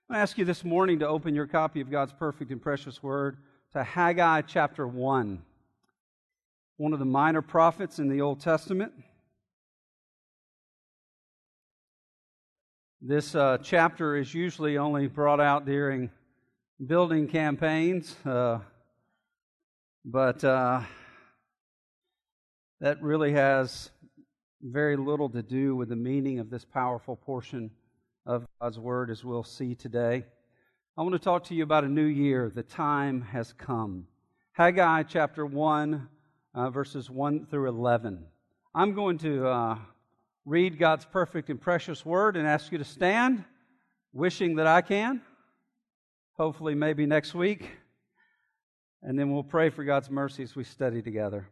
I ask you this morning to open your copy of God's perfect and precious Word to Haggai chapter 1, one of the minor prophets in the Old Testament. This chapter is usually only brought out during building campaigns, but that really has very little to do with the meaning of this powerful portion of God's Word, as we'll see today. I want to talk to you about a new year. The time has come. Haggai chapter 1, verses 1 through 11. I'm going to read God's perfect and precious Word and ask you to stand, wishing that I can. Hopefully maybe next week. And then we'll pray for God's mercy as we study together.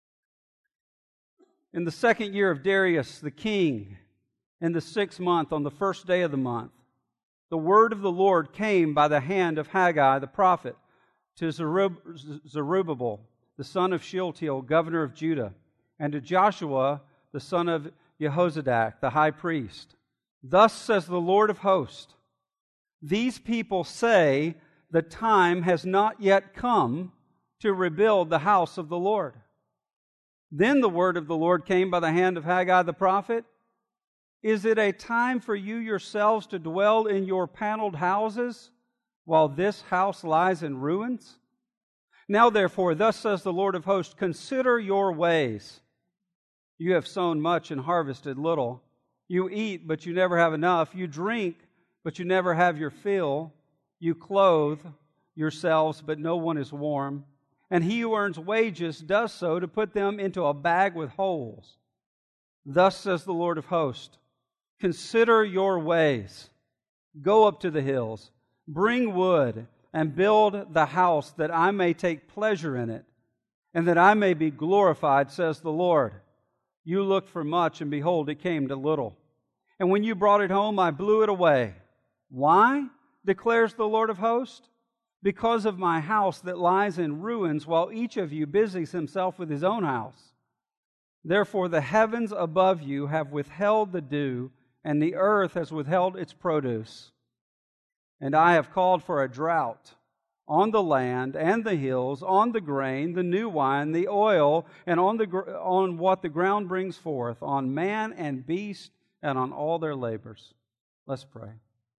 In the second year of Darius the king, in the 6th month, on the first day of the month, the word of the Lord came by the hand of Haggai the prophet to Zerubbabel, the son of Shealtiel, governor of Judah, and to Joshua, the son of Jehozadak, the high priest. Thus says the Lord of hosts, these people say the time has not yet come to rebuild the house of the Lord. Then the word of the Lord came by the hand of Haggai the prophet. Is it a time for you yourselves to dwell in your paneled houses while this house lies in ruins? Now therefore, thus says the Lord of hosts, consider your ways. You have sown much and harvested little. You eat, but you never have enough. You drink, but you never have your fill. You clothe yourselves, but no one is warm. And he who earns wages does so to put them into a bag with holes. Thus says the Lord of hosts, consider your ways. Go up to the hills, bring wood, and build the house that I may take pleasure in it, and that I may be glorified, says the Lord. You looked for much, and behold, it came to little. And when you brought it home, I blew it away. Why? Declares the Lord of hosts. Because of my house that lies in ruins, while each of you busies himself with his own house. Therefore the heavens above you have withheld the dew, and the earth has withheld its produce. And I have called for a drought on the land and the hills, on the grain, the new wine, the oil, and on what the ground brings forth, on man and beast, and on all their labors. Let's pray.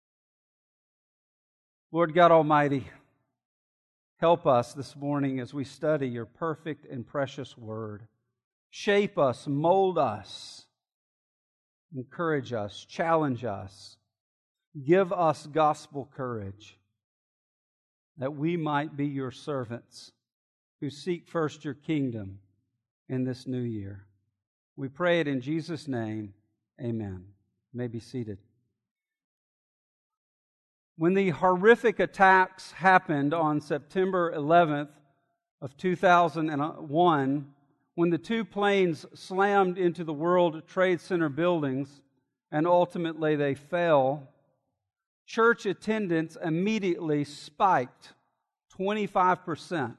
Lord God Almighty, help us this morning as we study your perfect and precious word. Shape us, mold us, encourage us, challenge us. Give us gospel courage that we might be your servants who seek first your kingdom in this new year. We pray it in Jesus' name. Amen. You may be seated. When the horrific attacks happened on September 11th of 2001, when the two planes slammed into the World Trade Center buildings and ultimately they fell, church attendance immediately spiked 25%.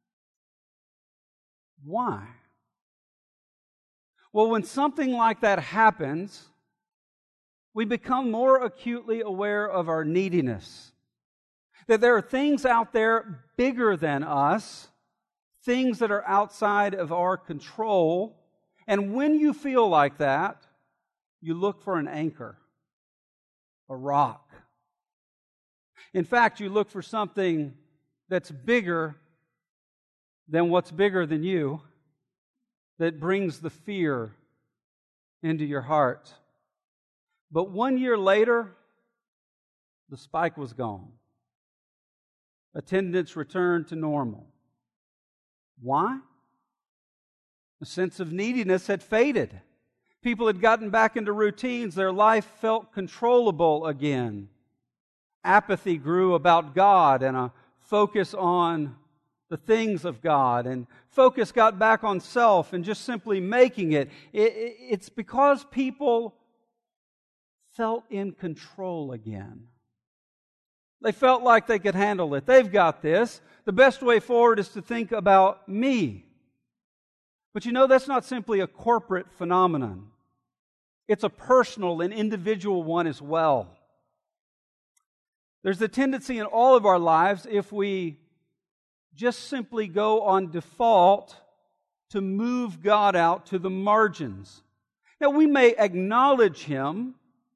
Why? Well, when something like that happens, we become more acutely aware of our neediness. That there are things out there bigger than us, things that are outside of our control. And when you feel like that, you look for an anchor, a rock. In fact, you look for something that's bigger than what's bigger than you, that brings the fear into your heart. But 1 year later, the spike was gone. Attendance returned to normal. Why? The sense of neediness had faded. People had gotten back into routines. Their life felt controllable again. Apathy grew about God and a focus on the things of God. And focus got back on self and just simply making it. It's because people felt in control again. They felt like they could handle it. They've got this. The best way forward is to think about me. But you know, that's not simply a corporate phenomenon. It's a personal and individual one as well. There's a tendency in all of our lives, if we just simply go on default, to move God out to the margins. Now, we may acknowledge Him,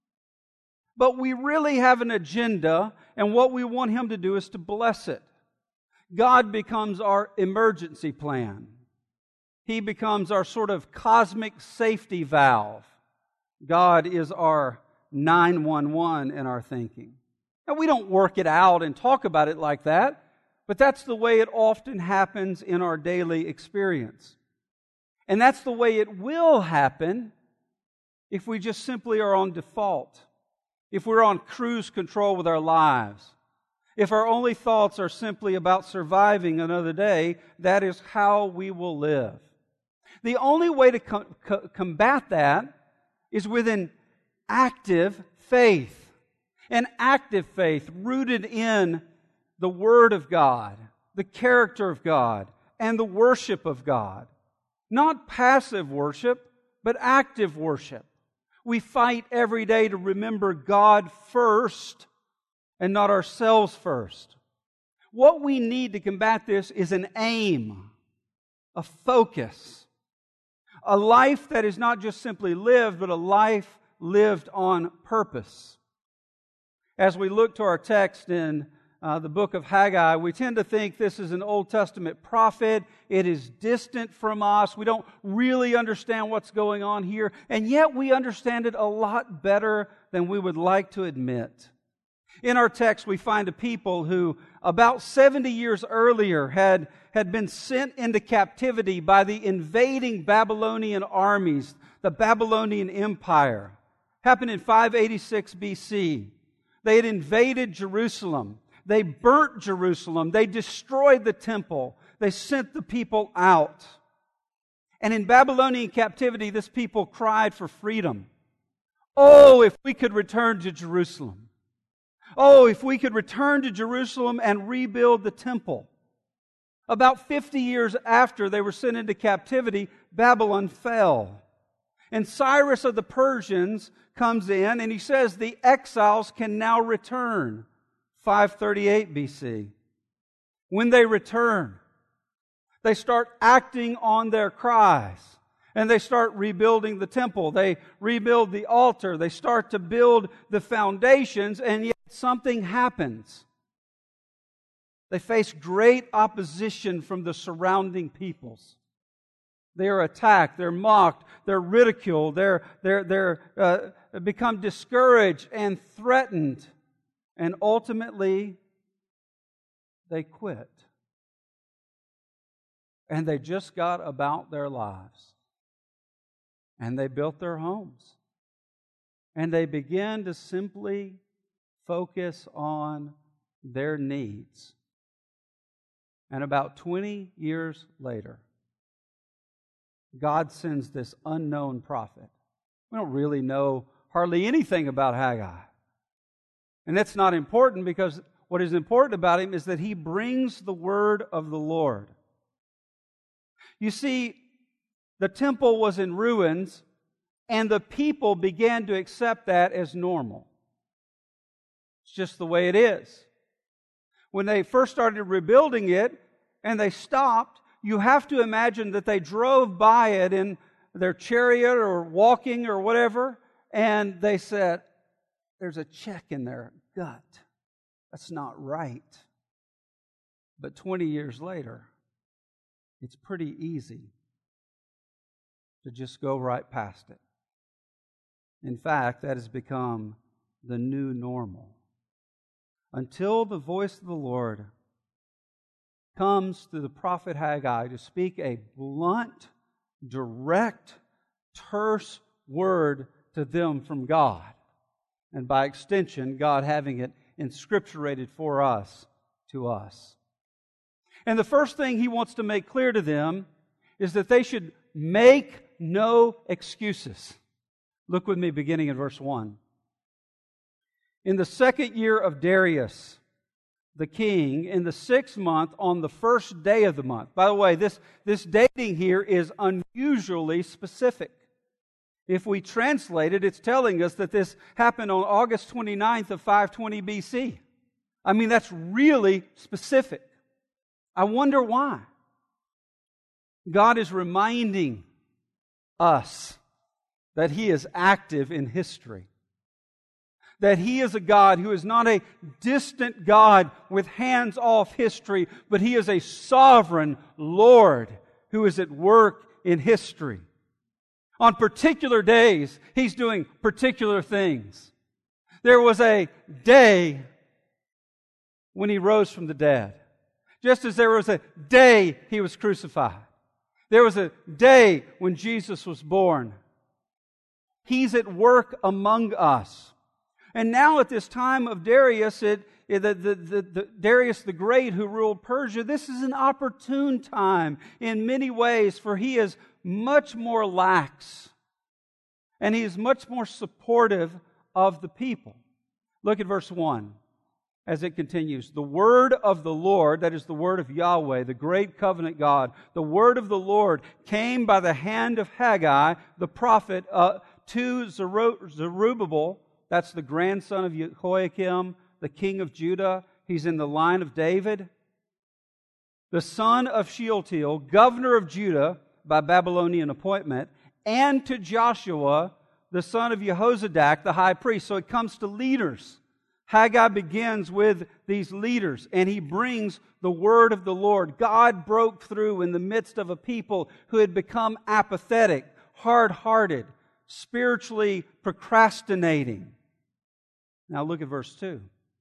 but we really have an agenda, and what we want Him to do is to bless it. God becomes our emergency plan. He becomes our sort of cosmic safety valve. God is our 911 in our thinking. Now, we don't work it out and talk about it like that, but that's the way it often happens in our daily experience. And that's the way it will happen if we just simply are on default, if we're on cruise control with our lives, if our only thoughts are simply about surviving another day. That is how we will live. The only way to combat that is with an active faith. An active faith rooted in the Word of God, the character of God, and the worship of God. Not passive worship, but active worship. We fight every day to remember God first and not ourselves first. What we need to combat this is an aim, a focus, a life that is not just simply lived, but a life lived on purpose. As we look to our text in the book of Haggai, we tend to think this is an Old Testament prophet. It is distant from us. We don't really understand what's going on here, and yet we understand it a lot better than we would like to admit. In our text, we find a people who about 70 years earlier had been sent into captivity by the invading Babylonian armies, the Babylonian Empire. Happened in 586 BC. They had invaded Jerusalem. They burnt Jerusalem. They destroyed the temple. They sent the people out. And in Babylonian captivity, this people cried for freedom. Oh, if we could return to Jerusalem. Oh, if we could return to Jerusalem and rebuild the temple. About 50 years after they were sent into captivity, Babylon fell. And Cyrus of the Persians comes in and he says the exiles can now return. 538 BC. When they return, they start acting on their cries. And they start rebuilding the temple. They rebuild the altar. They start to build the foundations, and yet something happens. They face great opposition from the surrounding peoples. They are attacked, they're mocked, they're ridiculed, they're become discouraged and threatened. And ultimately, they quit. And they just got about their lives. And they built their homes. And they began to simply focus on their needs. And about 20 years later, God sends this unknown prophet. We don't really know hardly anything about Haggai. And that's not important, because what is important about him is that he brings the word of the Lord. You see, the temple was in ruins, and the people began to accept that as normal. It's just the way it is. When they first started rebuilding it, and they stopped, you have to imagine that they drove by it in their chariot or walking or whatever, and they said, there's a check in their gut. That's not right. But 20 years later, it's pretty easy to just go right past it. In fact, that has become the new normal. Until the voice of the Lord comes through the prophet Haggai to speak a blunt, direct, terse word to them from God. And by extension, God having it inscripturated for us, to us. And the first thing He wants to make clear to them is that they should make no excuses. Look with me beginning in verse 1. In the 2nd year of Darius, the king, in the 6th month, on the 1st day of the month. By the way, this dating here is unusually specific. If we translate it, it's telling us that this happened on August 29th of 520 BC. I mean, that's really specific. I wonder why. God is reminding us that He is active in history. That He is a God who is not a distant God with hands off history, but He is a sovereign Lord who is at work in history. On particular days, He's doing particular things. There was a day when He rose from the dead. Just as there was a day He was crucified. There was a day when Jesus was born. He's at work among us. And now at this time of Darius, Darius the Great who ruled Persia, this is an opportune time in many ways, for he is much more lax. And he is much more supportive of the people. Look at verse 1 as it continues. The word of the Lord, that is the word of Yahweh, the great covenant God, the word of the Lord came by the hand of Haggai, the prophet, to Zerubbabel. That's the grandson of Jehoiakim, the king of Judah. He's in the line of David. The son of Shealtiel, governor of Judah by Babylonian appointment, and to Joshua, the son of Jehozadak, the high priest. So it comes to leaders. Haggai begins with these leaders, and he brings the word of the Lord. God broke through in the midst of a people who had become apathetic, hard-hearted, spiritually procrastinating. Now look at verse 2.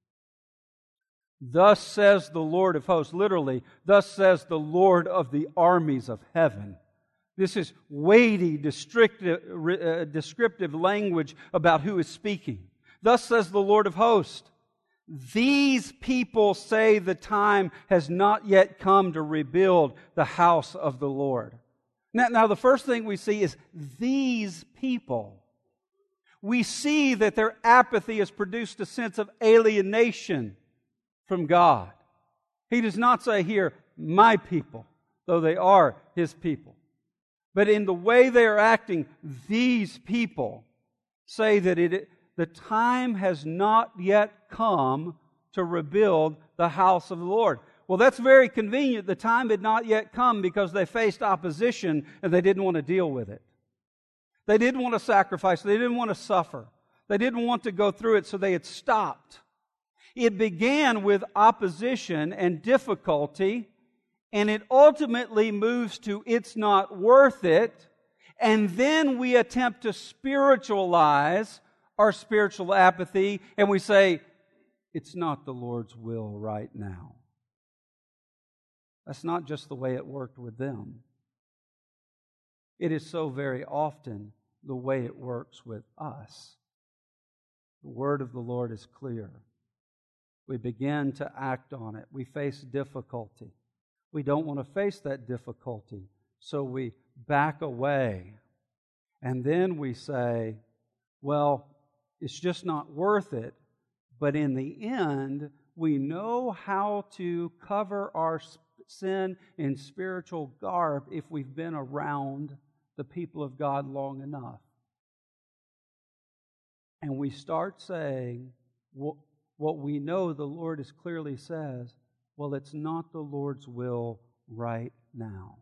Thus says the Lord of hosts, literally, thus says the Lord of the armies of heaven. This is weighty, descriptive language about who is speaking. Thus says the Lord of hosts, these people say the time has not yet come to rebuild the house of the Lord. Now the first thing we see is these people. We see that their apathy has produced a sense of alienation from God. He does not say here, my people, though they are His people. But in the way they are acting, these people say that the time has not yet come to rebuild the house of the Lord. Well, that's very convenient. The time had not yet come because they faced opposition and they didn't want to deal with it. They didn't want to sacrifice. They didn't want to suffer. They didn't want to go through it, so they had stopped. It began with opposition and difficulty, and it ultimately moves to it's not worth it, and then we attempt to spiritualize our spiritual apathy, and we say, it's not the Lord's will right now. That's not just the way it worked with them. It is so very often the way it works with us. The word of the Lord is clear. We begin to act on it. We face difficulty. We don't want to face that difficulty, so we back away. And then we say, well, it's just not worth it. But in the end, we know how to cover our sin in spiritual garb if we've been around the people of God long enough. And we start saying what we know the Lord is clearly says, well, it's not the Lord's will right now.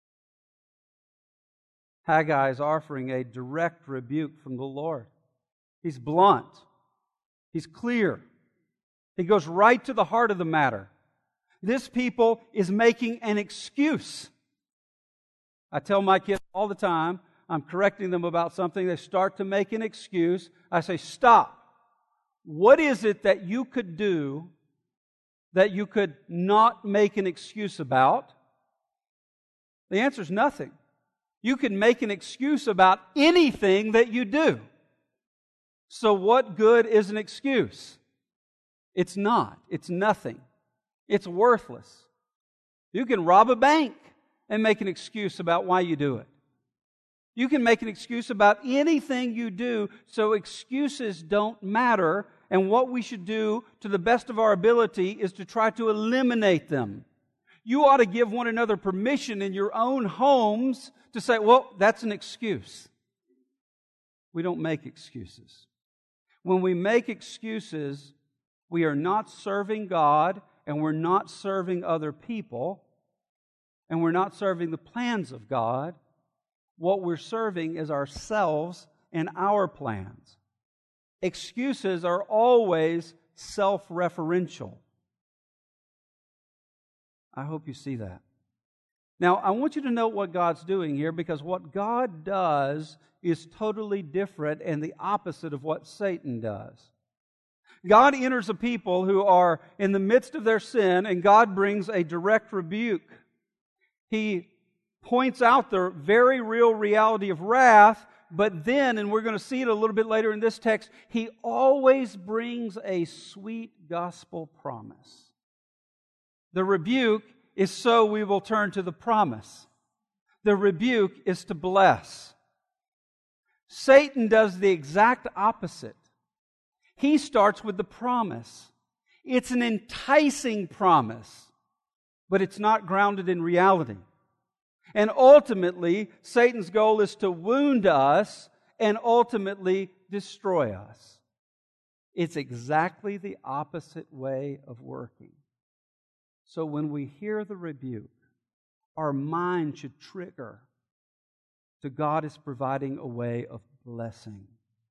Haggai is offering a direct rebuke from the Lord. He's blunt. He's clear. He goes right to the heart of the matter. This people is making an excuse. I tell my kids all the time, I'm correcting them about something, they start to make an excuse. I say, stop. What is it that you could do that you could not make an excuse about? The answer is nothing. You can make an excuse about anything that you do. So what good is an excuse? It's not. It's nothing. It's worthless. You can rob a bank and make an excuse about why you do it. You can make an excuse about anything you do, so excuses don't matter, and what we should do to the best of our ability is to try to eliminate them. You ought to give one another permission in your own homes to say, well, that's an excuse. We don't make excuses. When we make excuses, We are not serving God, and we're not serving other people, and we're not serving the plans of God. What we're serving is ourselves and our plans. Excuses are always self-referential. I hope you see that. Now, I want you to know what God's doing here, because what God does is totally different and the opposite of what Satan does. God enters a people who are in the midst of their sin, and God brings a direct rebuke. He points out the very real reality of wrath, but then, and we're going to see it a little bit later in this text, He always brings a sweet gospel promise. The rebuke is so we will turn to the promise. The rebuke is to bless. Satan does the exact opposite. He starts with the promise. It's an enticing promise, but it's not grounded in reality. And ultimately, Satan's goal is to wound us and ultimately destroy us. It's exactly the opposite way of working. So when we hear the rebuke, our mind should trigger to God is providing a way of blessing.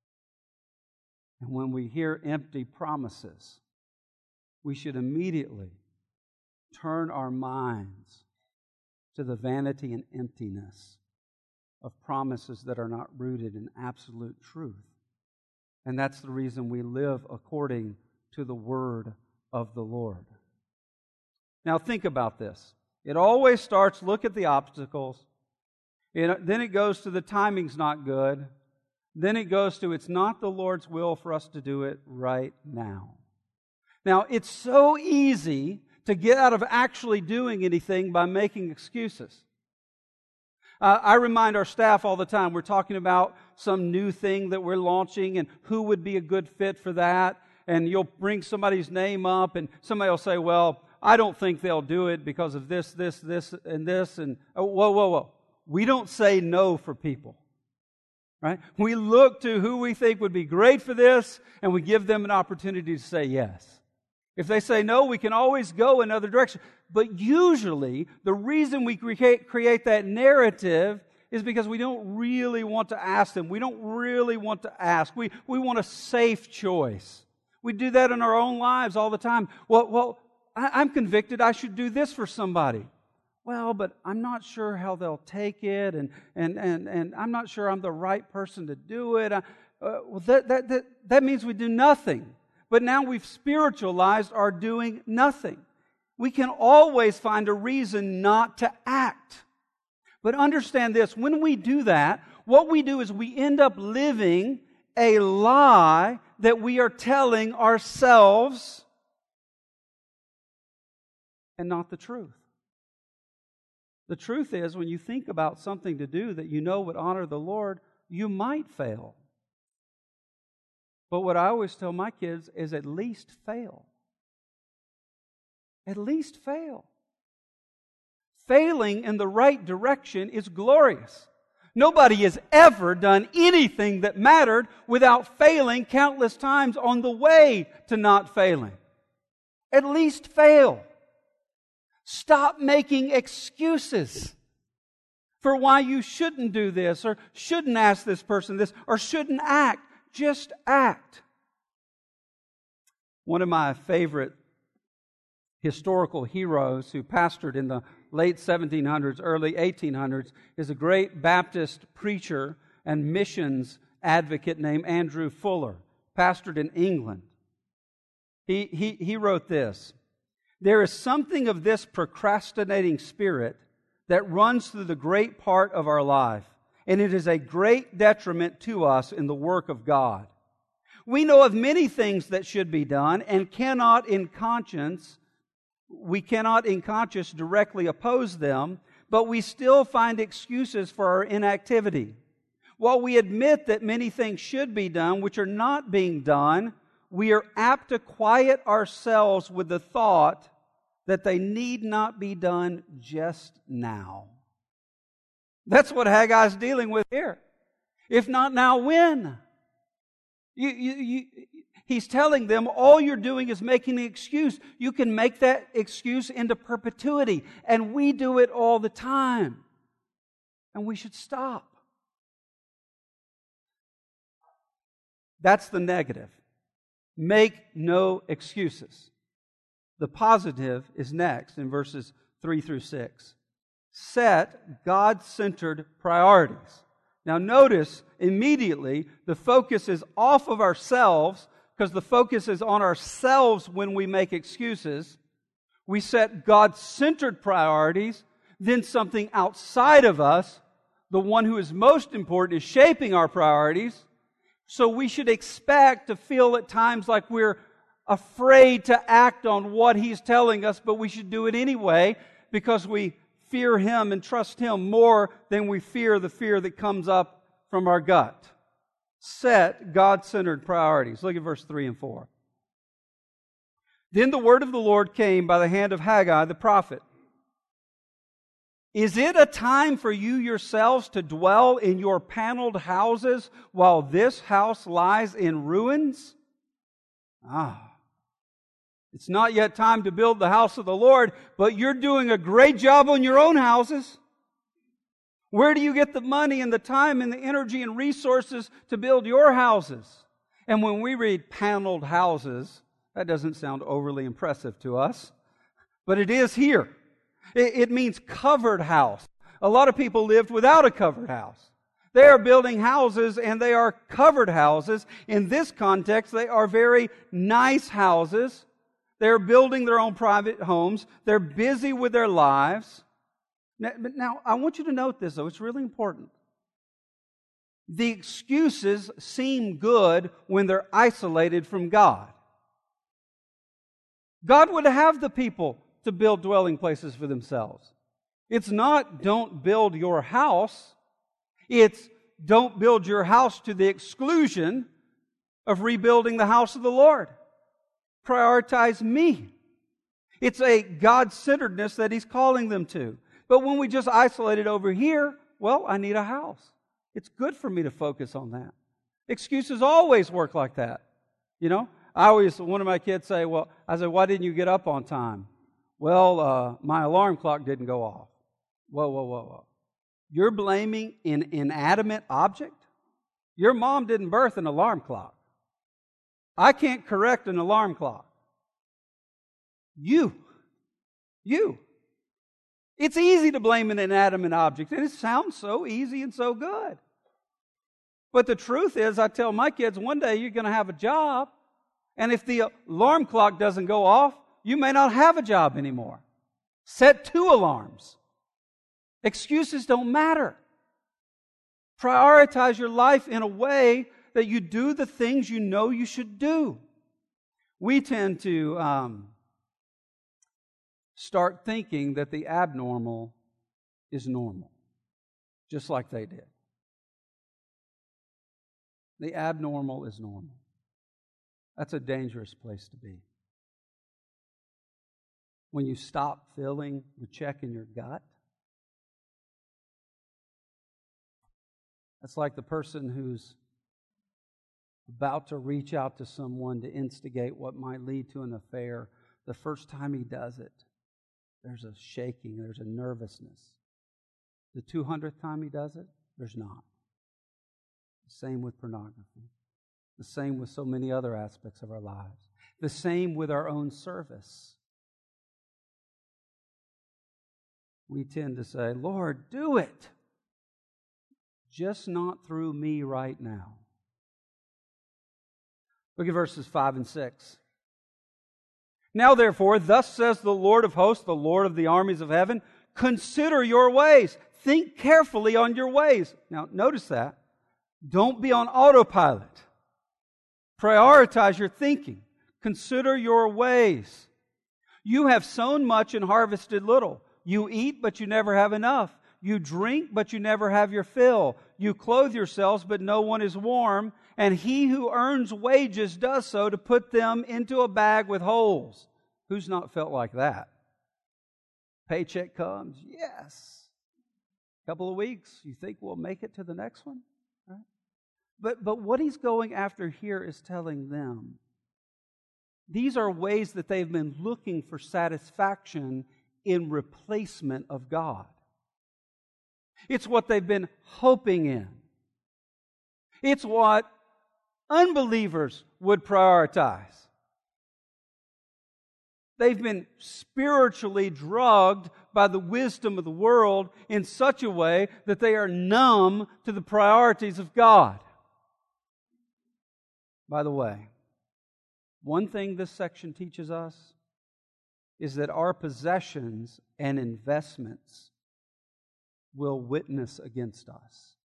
And when we hear empty promises, we should immediately turn our minds to the vanity and emptiness of promises that are not rooted in absolute truth. And that's the reason we live according to the word of the Lord. Now think about this. It always starts, look at the obstacles. Then it goes to the timing's not good. Then it goes to it's not the Lord's will for us to do it right now. Now, it's so easy to get out of actually doing anything by making excuses. I remind our staff all the time, we're talking about some new thing that we're launching and who would be a good fit for that. And you'll bring somebody's name up and somebody will say, well, I don't think they'll do it because of this, and this. And whoa. We don't say no for people. Right? We look to who we think would be great for this, and we give them an opportunity to say yes. If they say no, we can always go another direction. But usually, the reason we create that narrative is because we don't really want to ask them. We don't really want to ask. We want a safe choice. We do that in our own lives all the time. Well, I'm convicted I should do this for somebody. Well, but I'm not sure how they'll take it, and I'm not sure I'm the right person to do it. That means we do nothing. But now we've spiritualized our doing nothing. We can always find a reason not to act. But understand this, when we do that, what we do is we end up living a lie that we are telling ourselves and not the truth. The truth is, when you think about something to do that you know would honor the Lord, you might fail. But what I always tell my kids is at least fail. At least fail. Failing in the right direction is glorious. Nobody has ever done anything that mattered without failing countless times on the way to not failing. At least fail. Stop making excuses for why you shouldn't do this or shouldn't ask this person this or shouldn't act. Just act. One of my favorite historical heroes who pastored in the late 1700s, early 1800s is a great Baptist preacher and missions advocate named Andrew Fuller, pastored in England. He wrote this: "There is something of this procrastinating spirit that runs through the great part of our life, and it is a great detriment to us in the work of God. We know of many things that should be done and cannot in conscience directly oppose them, but we still find excuses for our inactivity. While we admit that many things should be done which are not being done, we are apt to quiet ourselves with the thought that they need not be done just now." That's what Haggai's dealing with here. If not now, when? He's telling them all you're doing is making an excuse. You can make that excuse into perpetuity. And we do it all the time. And we should stop. That's the negative. Make no excuses. The positive is next in verses 3 through 6. Set God-centered priorities. Now notice immediately the focus is off of ourselves, because the focus is on ourselves when we make excuses. We set God-centered priorities, then something outside of us, the one who is most important, is shaping our priorities. So we should expect to feel at times like we're afraid to act on what He's telling us, but we should do it anyway because we fear Him and trust Him more than we fear the fear that comes up from our gut. Set God-centered priorities. Look at verse 3 and 4. Then the word of the Lord came by the hand of Haggai the prophet. Is it a time for you yourselves to dwell in your paneled houses while this house lies in ruins? It's not yet time to build the house of the Lord, but you're doing a great job on your own houses. Where do you get the money and the time and the energy and resources to build your houses? And when we read paneled houses, that doesn't sound overly impressive to us, but it is here. It means covered house. A lot of people lived without a covered house. They are building houses and they are covered houses. In this context, they are very nice houses. They're building their own private homes. They're busy with their lives. Now, I want you to note this, though. It's really important. The excuses seem good when they're isolated from God. God would have the people to build dwelling places for themselves. It's not don't build your house. It's don't build your house to the exclusion of rebuilding the house of the Lord. Prioritize me. It's a God-centeredness that He's calling them to. But when we just isolate it over here, well, I need a house. It's good for me to focus on that. Excuses always work like that. You know, one of my kids say, I said, why didn't you get up on time? Well, my alarm clock didn't go off. Whoa. You're blaming an inanimate object? Your mom didn't birth an alarm clock. I can't correct an alarm clock. You. It's easy to blame an inanimate object, and it sounds so easy and so good. But the truth is, I tell my kids, one day you're going to have a job, and if the alarm clock doesn't go off, you may not have a job anymore. Set 2 alarms. Excuses don't matter. Prioritize your life in a way that you do the things you know you should do. We tend to start thinking that the abnormal is normal, just like they did. The abnormal is normal. That's a dangerous place to be. When you stop feeling the check in your gut, that's like the person who's about to reach out to someone to instigate what might lead to an affair. The first time he does it, there's a shaking, there's a nervousness. The 200th time he does it, there's not. The same with pornography. The same with so many other aspects of our lives. The same with our own service. We tend to say, Lord, do it. Just not through me right now. Look at verses 5 and 6. Now therefore, thus says the Lord of hosts, the Lord of the armies of heaven, consider your ways. Think carefully on your ways. Now notice that. Don't be on autopilot. Prioritize your thinking. Consider your ways. You have sown much and harvested little. You eat, but you never have enough. You drink, but you never have your fill. You clothe yourselves, but no one is warm. And he who earns wages does so to put them into a bag with holes. Who's not felt like that? Paycheck comes, yes. Couple of weeks, you think we'll make it to the next one? Right? But what he's going after here is telling them, These are ways that they've been looking for satisfaction in replacement of God. It's what they've been hoping in. It's what unbelievers would prioritize. They've been spiritually drugged by the wisdom of the world in such a way that they are numb to the priorities of God. By the way, one thing this section teaches us is that our possessions and investments will witness against us.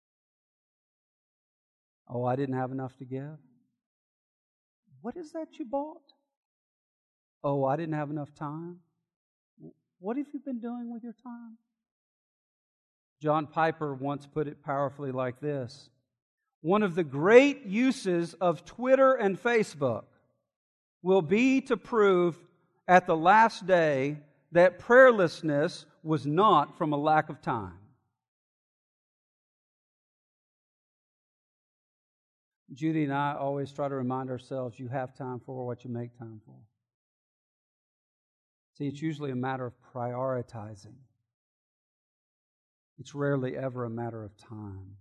Oh, I didn't have enough to give. What is that you bought? Oh, I didn't have enough time. What have you been doing with your time? John Piper once put it powerfully like this: one of the great uses of Twitter and Facebook will be to prove at the last day that prayerlessness was not from a lack of time. Judy and I always try to remind ourselves, you have time for what you make time for. See, it's usually a matter of prioritizing. It's rarely ever a matter of time.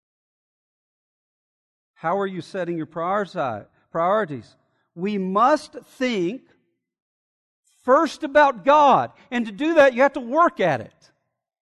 How are you setting your priorities? We must think first about God. And to do that, you have to work at it.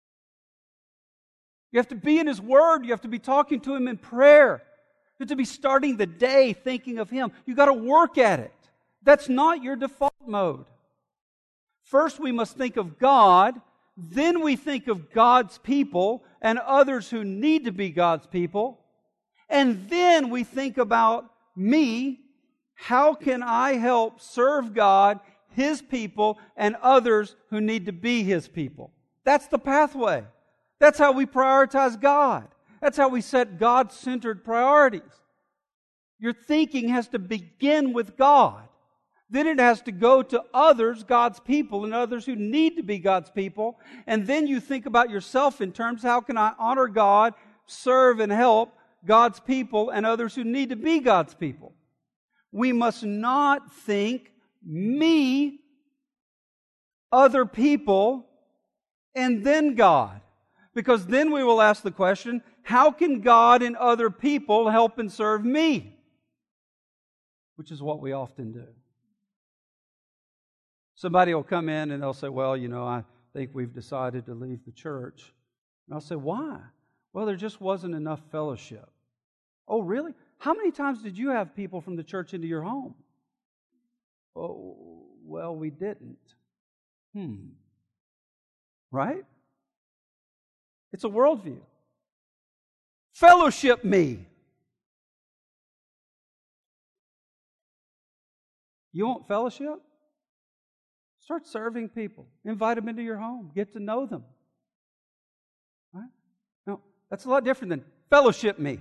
You have to be in His Word. You have to be talking to Him in prayer. You have to be starting the day thinking of Him. You've got to work at it. That's not your default mode. First, we must think of God. Then we think of God's people and others who need to be God's people. And then we think about me. How can I help serve God, His people, and others who need to be His people? That's the pathway. That's how we prioritize God. That's how we set God-centered priorities. Your thinking has to begin with God. Then it has to go to others, God's people, and others who need to be God's people. And then you think about yourself in terms, how can I honor God, serve and help God's people and others who need to be God's people? We must not think me, other people, and then God. Because then we will ask the question, how can God and other people help and serve me? Which is what we often do. Somebody will come in and they'll say, well, I think we've decided to leave the church. And I'll say, why? Well, there just wasn't enough fellowship. Oh, really? How many times did you have people from the church into your home? Oh, well, we didn't. Right? It's a worldview. Fellowship me. You want fellowship? Start serving people. Invite them into your home. Get to know them. Right? No, that's a lot different than fellowship me.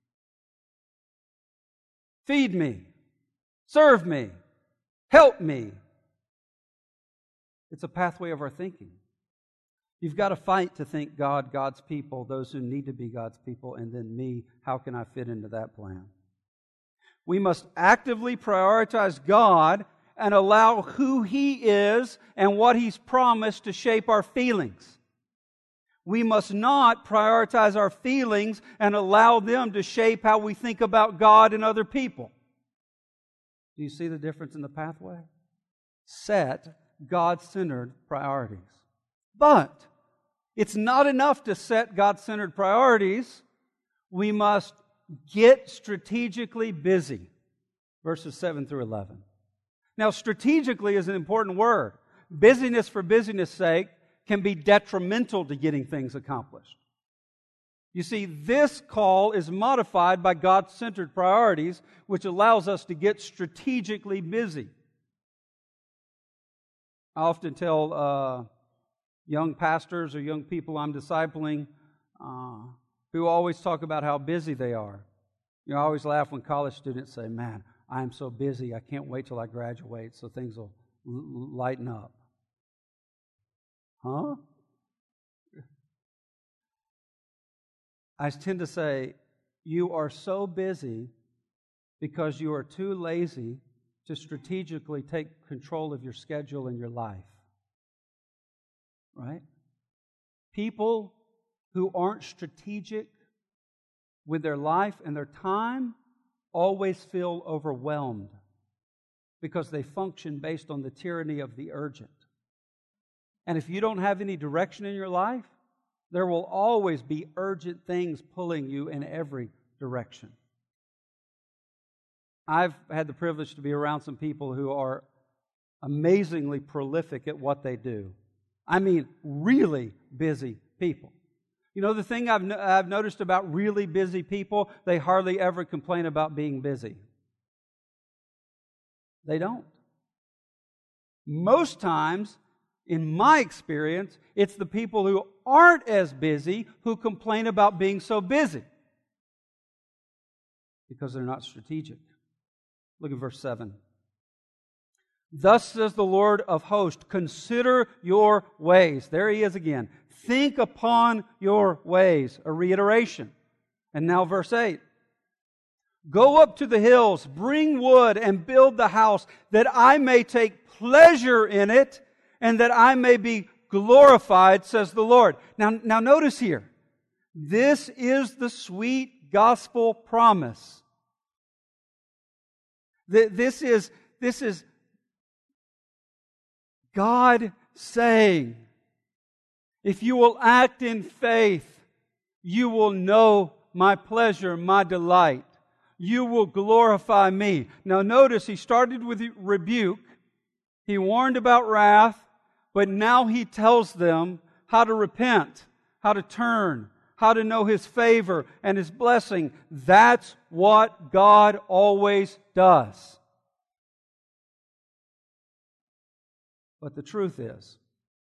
Feed me. Serve me. Help me. It's a pathway of our thinking. You've got to fight to think God, God's people, those who need to be God's people, and then me. How can I fit into that plan? We must actively prioritize God and allow who He is and what He's promised to shape our feelings. We must not prioritize our feelings and allow them to shape how we think about God and other people. Do you see the difference in the pathway? Set God-centered priorities. But it's not enough to set God-centered priorities. We must get strategically busy. Verses 7 through 11. Now, strategically is an important word. Busyness for busyness' sake can be detrimental to getting things accomplished. You see, this call is modified by God-centered priorities, which allows us to get strategically busy. I often tell young pastors or young people I'm discipling who always talk about how busy they are. I always laugh when college students say, man, I am so busy, I can't wait till I graduate so things will lighten up. Huh? I tend to say, you are so busy because you are too lazy to strategically take control of your schedule and your life. Right? People who aren't strategic with their life and their time always feel overwhelmed because they function based on the tyranny of the urgent. And if you don't have any direction in your life, there will always be urgent things pulling you in every direction. I've had the privilege to be around some people who are amazingly prolific at what they do. I mean, really busy people. You know, the thing I've noticed about really busy people, they hardly ever complain about being busy. They don't. Most times, in my experience, it's the people who aren't as busy who complain about being so busy because they're not strategic. Look at verse 7. Thus says the Lord of hosts, consider your ways. There he is again. Think upon your ways. A reiteration. And now verse 8. Go up to the hills, bring wood, and build the house, that I may take pleasure in it, and that I may be glorified, says the Lord. Now notice here. This is the sweet gospel promise. This is God saying, if you will act in faith, you will know my pleasure, my delight. You will glorify me. Now notice he started with rebuke. He warned about wrath, but now he tells them how to repent, how to turn, how to know His favor and His blessing. That's what God always does. But the truth is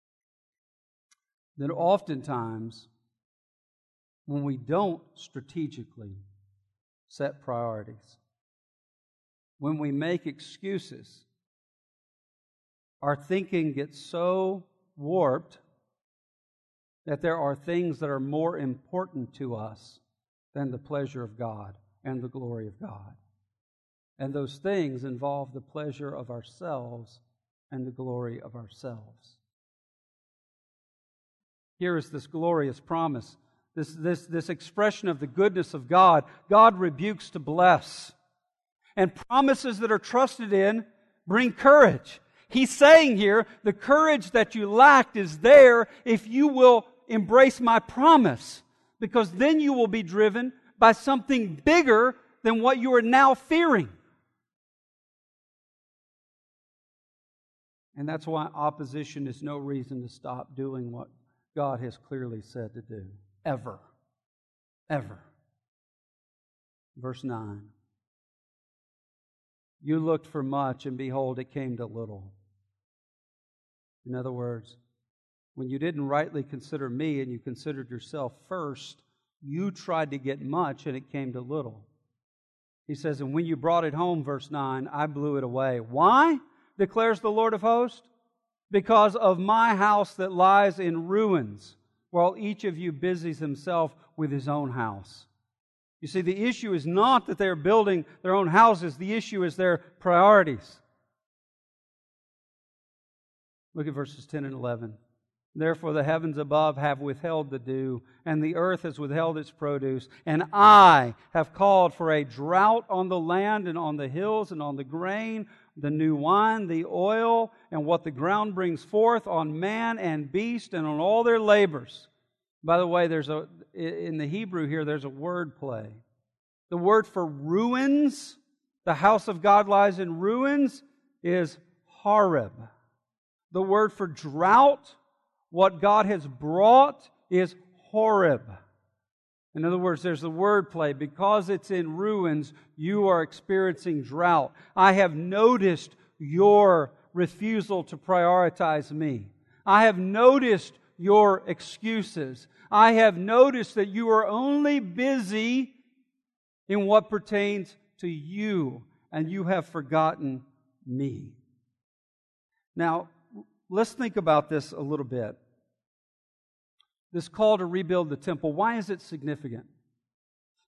that oftentimes when we don't strategically set priorities, when we make excuses, our thinking gets so warped that there are things that are more important to us than the pleasure of God and the glory of God. And those things involve the pleasure of ourselves and the glory of ourselves. Here is this glorious promise, this expression of the goodness of God. God rebukes to bless. And promises that are trusted in bring courage. He's saying here, the courage that you lacked is there if you will embrace my promise, because then you will be driven by something bigger than what you are now fearing. And that's why opposition is no reason to stop doing what God has clearly said to do. Ever. Ever. Verse 9. You looked for much, and behold, it came to little. In other words, when you didn't rightly consider me and you considered yourself first, you tried to get much and it came to little. He says, and when you brought it home, verse 9, I blew it away. Why? Declares the Lord of hosts. Because of my house that lies in ruins, while each of you busies himself with his own house. You see, the issue is not that they're building their own houses. The issue is their priorities. Look at verses 10 and 11. Therefore the heavens above have withheld the dew, and the earth has withheld its produce, and I have called for a drought on the land and on the hills and on the grain, the new wine, the oil, and what the ground brings forth, on man and beast and on all their labors. By the way, in the Hebrew here, there's a word play. The word for ruins, the house of God lies in ruins, is Horeb. The word for drought, what God has brought, is Horeb. In other words, there's the word play. Because it's in ruins, you are experiencing drought. I have noticed your refusal to prioritize me. I have noticed your excuses. I have noticed that you are only busy in what pertains to you, and you have forgotten me. Now, let's think about this a little bit. This call to rebuild the temple, why is it significant?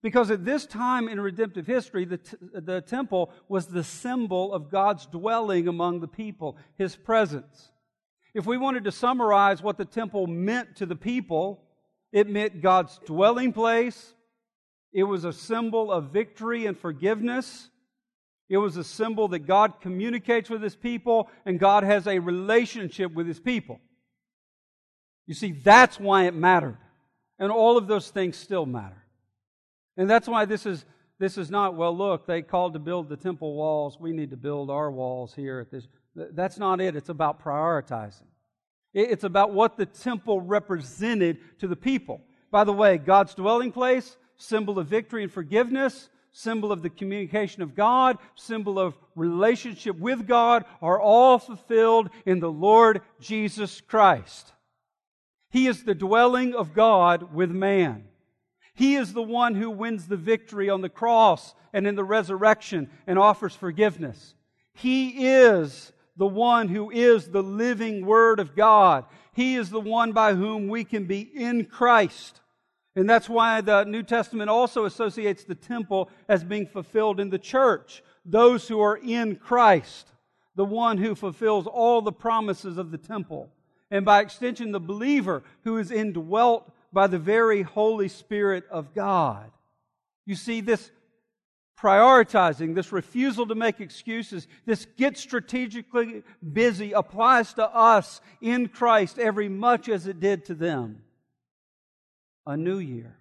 Because at this time in redemptive history, the temple was the symbol of God's dwelling among the people, His presence. If we wanted to summarize what the temple meant to the people, it meant God's dwelling place. It was a symbol of victory and forgiveness. It was a symbol that God communicates with His people and God has a relationship with His people. You see, that's why it mattered. And all of those things still matter. And that's why this is not, well, look, they called to build the temple walls. We need to build our walls here at this. That's not it. It's about prioritizing. It's about what the temple represented to the people. By the way, God's dwelling place, symbol of victory and forgiveness, symbol of the communication of God, symbol of relationship with God, are all fulfilled in the Lord Jesus Christ. He is the dwelling of God with man. He is the one who wins the victory on the cross and in the resurrection and offers forgiveness. He is the one who is the living Word of God. He is the one by whom we can be in Christ. And that's why the New Testament also associates the temple as being fulfilled in the church. Those who are in Christ, the one who fulfills all the promises of the temple. And by extension, the believer who is indwelt by the very Holy Spirit of God. You see, this prioritizing, this refusal to make excuses, this get strategically busy applies to us in Christ every much as it did to them. A new year,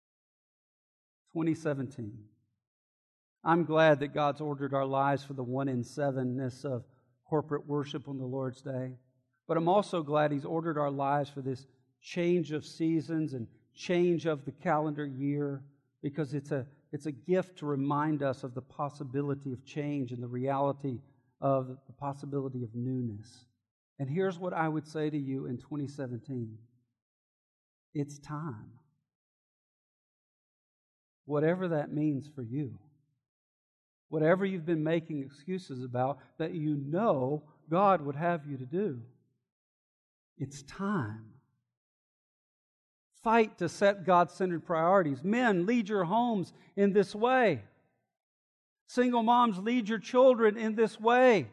2017. I'm glad that God's ordered our lives for the 1 in 7-ness of corporate worship on the Lord's Day. But I'm also glad He's ordered our lives for this change of seasons and change of the calendar year, because it's a gift to remind us of the possibility of change and the reality of the possibility of newness. And here's what I would say to you in 2017. It's time. Whatever that means for you. Whatever you've been making excuses about that you know God would have you to do. It's time. Fight to set God-centered priorities. Men, lead your homes in this way. Single moms, lead your children in this way.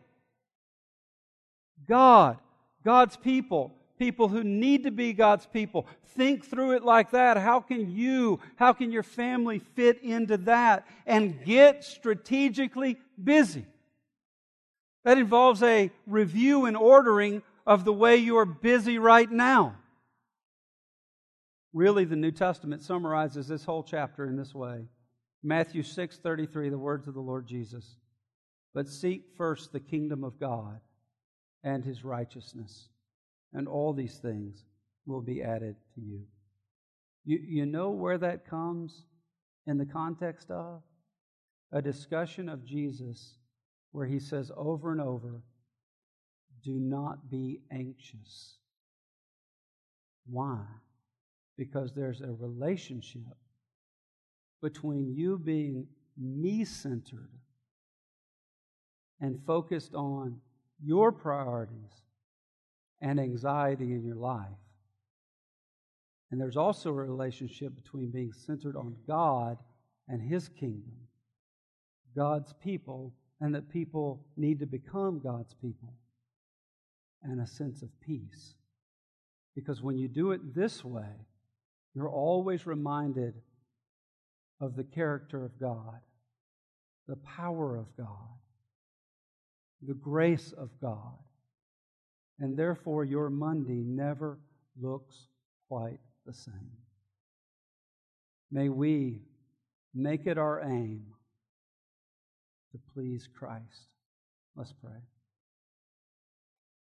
God's people who need to be God's people, think through it like that. How can your family fit into that? And get strategically busy. That involves a review and ordering of the way you are busy right now. Really, the New Testament summarizes this whole chapter in this way. Matthew 6:33, the words of the Lord Jesus. But seek first the kingdom of God and His righteousness, and all these things will be added to you. You know where that comes in the context of? A discussion of Jesus where He says over and over, do not be anxious. Why? Because there's a relationship between you being me-centered and focused on your priorities and anxiety in your life. And there's also a relationship between being centered on God and His kingdom, God's people, and that people need to become God's people, and a sense of peace. Because when you do it this way, you're always reminded of the character of God, the power of God, the grace of God. And therefore, your Monday never looks quite the same. May we make it our aim to please Christ. Let's pray.